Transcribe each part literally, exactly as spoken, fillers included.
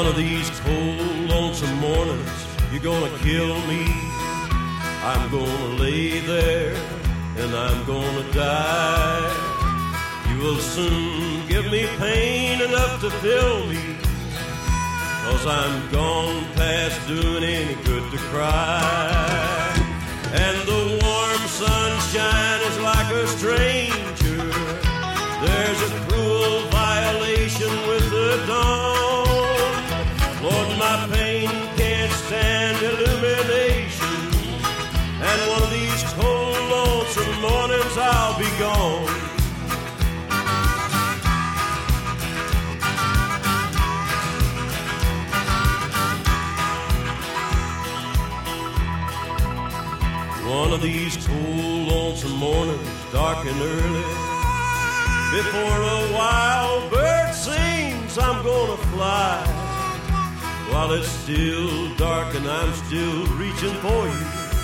of these cold, lonesome mornings, you're gonna kill me. I'm gonna lay there and I'm gonna die. You will soon give me pain enough to fill me, 'cause I'm gone past doing any good to cry. And the warm sunshine is like a stranger. There's a cruel violation with the dawn. Lord, my pain can't stand illumination, and one of these cold, lonesome mornings I'll be gone. One of these cold, lonesome mornings, dark and early, before a wild bird sings, I'm gonna fly. While it's still dark and I'm still reaching for you,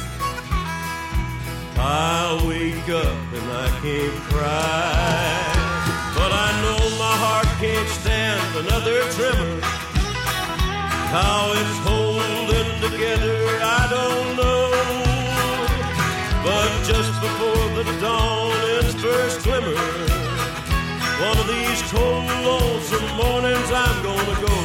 I'll wake up and I can't cry. But I know my heart can't stand another tremor. How it's holding together, I don't know. But just before the dawn's first glimmer, one of these cold, lonesome mornings I'm gonna go.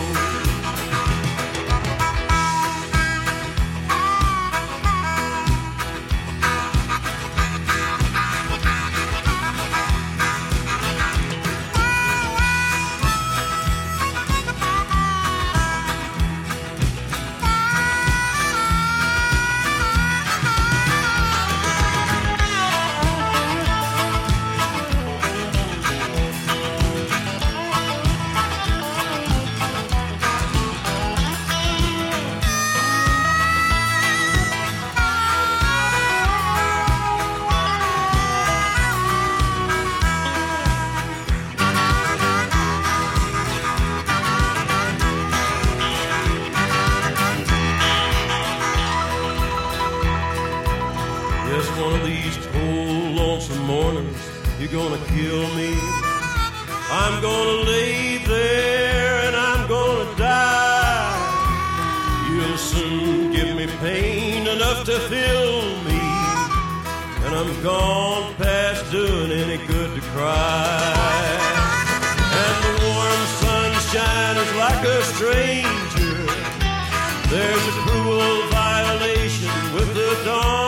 One of these cold, lonesome mornings, you're gonna kill me. I'm gonna lay there and I'm gonna die. You'll soon give me pain enough to fill me, and I'm gone past doing any good to cry. And the warm sunshine is like a stranger. There's a cruel violation with the dawn.